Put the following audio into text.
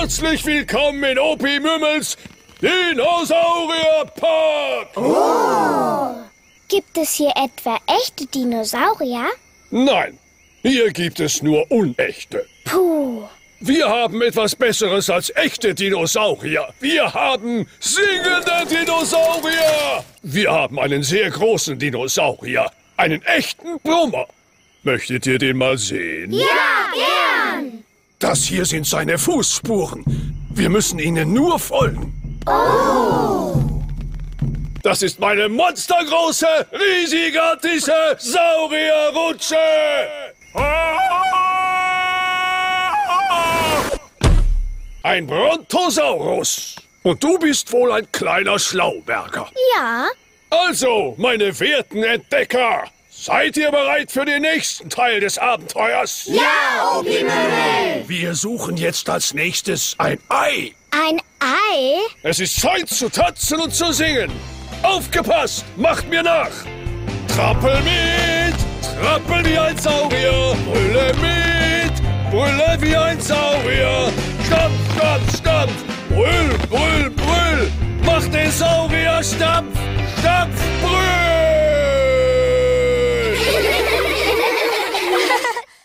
Herzlich willkommen in Opi Mümmels Dinosaurierpark! Oh! Gibt es hier etwa echte Dinosaurier? Nein, hier gibt es nur unechte. Puh. Wir haben etwas Besseres als echte Dinosaurier. Wir haben singende Dinosaurier. Wir haben einen sehr großen Dinosaurier. Einen echten Brummer. Möchtet ihr den mal sehen? Ja, gern! Das hier sind seine Fußspuren. Wir müssen ihnen nur folgen. Oh! Das ist meine monstergroße, riesigartige Saurierrutsche. Ein Brontosaurus. Und du bist wohl ein kleiner Schlauberger. Ja. Also, meine werten Entdecker, seid ihr bereit für den nächsten Teil des Abenteuers? Ja, Opi Mümmel! Wir suchen jetzt als nächstes ein Ei. Ein Ei? Es ist Zeit zu tanzen und zu singen. Aufgepasst, macht mir nach. Trappel mit, trappel wie ein Saurier. Brülle mit, brülle wie ein Saurier. Stampf, stampf, stampf, brüll, brüll.